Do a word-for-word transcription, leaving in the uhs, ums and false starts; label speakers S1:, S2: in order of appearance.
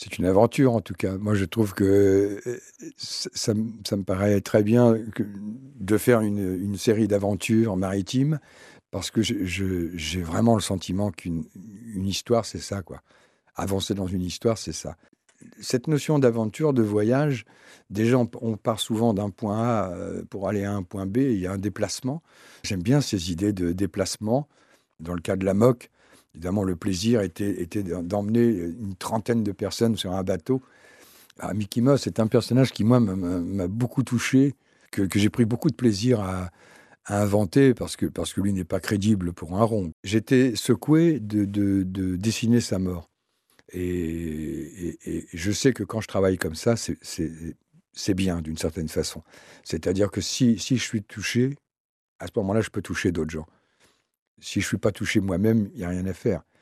S1: C'est une aventure, en tout cas. Moi, je trouve que euh, ça, ça me ça me paraît très bien que- de faire une, une série d'aventures maritimes, parce que je- je- j'ai vraiment le sentiment qu'une une histoire, c'est ça, quoi. Avancer dans une histoire, c'est ça. Cette notion d'aventure, de voyage, déjà, on, on part souvent d'un point A euh, pour aller à un point B, il y a un déplacement. J'aime bien ces idées de déplacement. Dans le cas de la M O C, évidemment, le plaisir était, était d'emmener une trentaine de personnes sur un bateau. Ah, Mickey Mouse est un personnage qui, moi, m'a m'a beaucoup touché, que, que j'ai pris beaucoup de plaisir à, à inventer, parce que, parce que lui n'est pas crédible pour un rond. J'étais secoué de, de, de dessiner sa mort. Et, et- et je sais que quand je travaille comme ça, c'est c'est- c'est bien d'une certaine façon. C'est-à-dire que si, si je suis touché, à ce moment-là, je peux toucher d'autres gens. Si je ne suis pas touché moi-même, il n'y a rien à faire.